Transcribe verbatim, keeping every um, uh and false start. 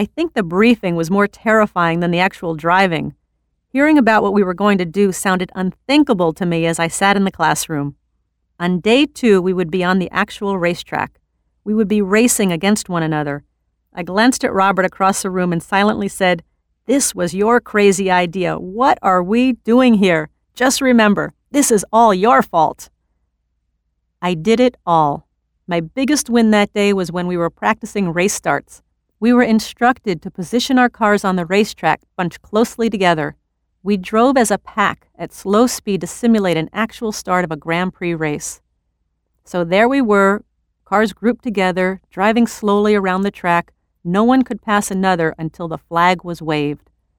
I think the briefing was more terrifying than the actual driving. Hearing about what we were going to do sounded unthinkable to me as I sat in the classroom. On day two, we would be on the actual racetrack. We would be racing against one another. I glanced at Robert across the room and silently said, "This was your crazy idea. What are we doing here? Just remember, this is all your fault." I did it all. My biggest win that day was when we were practicing race starts. We were instructed to position our cars on the racetrack bunched closely together. We drove as a pack at slow speed to simulate an actual start of a Grand Prix race. So there we were, cars grouped together, driving slowly around the track. No one could pass another until the flag was waved.